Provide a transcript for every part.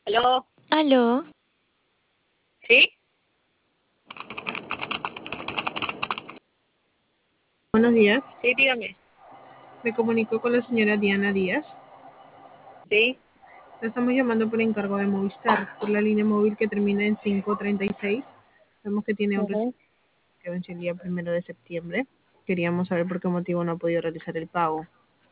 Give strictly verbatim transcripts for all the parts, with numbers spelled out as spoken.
¿Aló? Aló, ¿Sí? Buenos días, Sí, dígame. me comunico con la señora Diana Díaz. Sí. La estamos llamando por encargo de Movistar, por la línea móvil que termina en quinientos treinta y seis. Vemos que tiene un recibo Ujú. que vence el día primero de septiembre. Queríamos saber por qué motivo no ha podido realizar el pago.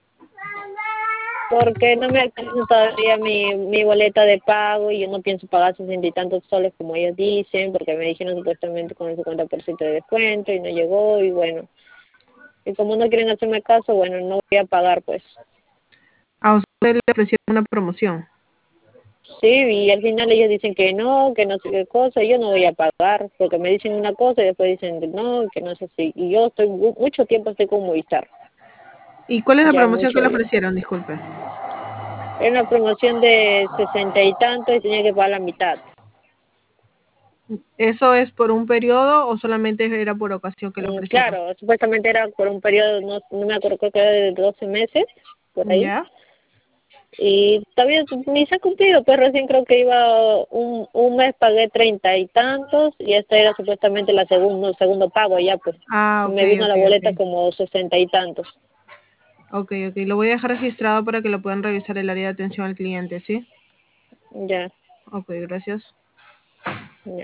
Porque no me alcanza todavía mi, mi boleta de pago y yo no pienso pagar sesenta y tantos soles como ellos dicen, porque me dijeron supuestamente con el cincuenta por ciento de descuento y no llegó y bueno. Y como no quieren hacerme caso, bueno, no voy a pagar pues. A usted le ofrecieron una promoción. Sí, y al final ellos dicen que no, que no sé qué cosa, y yo no voy a pagar, porque me dicen una cosa y después dicen que no, que no sé si. Y yo estoy mu- mucho tiempo estoy con Movistar, ¿Y cuál es la ya promoción que mucho. le ofrecieron? Disculpe. Era una promoción de sesenta y tanto y tenía que pagar la mitad. ¿Eso es por un periodo o solamente era por ocasión que le Mm, ofrecieron? Claro, supuestamente era por un periodo, no, no me acuerdo, creo que era de doce meses, por ahí. ¿Ya? Y todavía ni se ha cumplido, pues recién creo que iba un, un mes pagué treinta y tantos y este era supuestamente la segundo, segundo pago ya, pues. Ah, ok, Me vino ok, la boleta ok. como sesenta y tantos. Ok, ok. Lo voy a dejar registrado para que lo puedan revisar el área de atención al cliente, ¿sí? Ya. Ok, gracias.